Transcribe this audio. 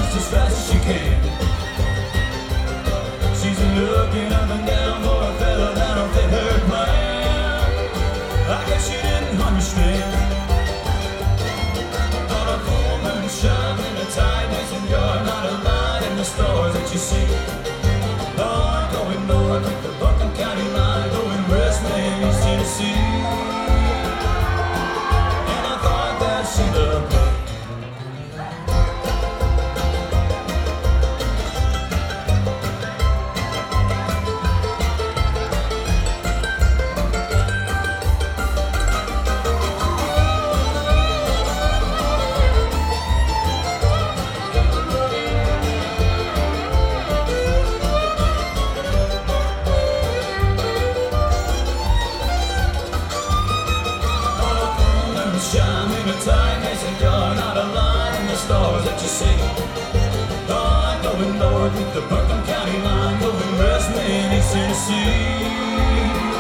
just as fast as she can. She's looking up and down for a fella that'll fit her plan. I guess she didn't understand. On a full moon shine in the tightness, and you're not a light in the stars that you see. Oh, I'm going north with the Buncombe County line, going west, man, East Tennessee. And I thought that she loved me. Shine in the tightness, and you're not a line in the stars that you see. Oh, I'm going north with the Buncombe County line, going west, man, East Tennessee.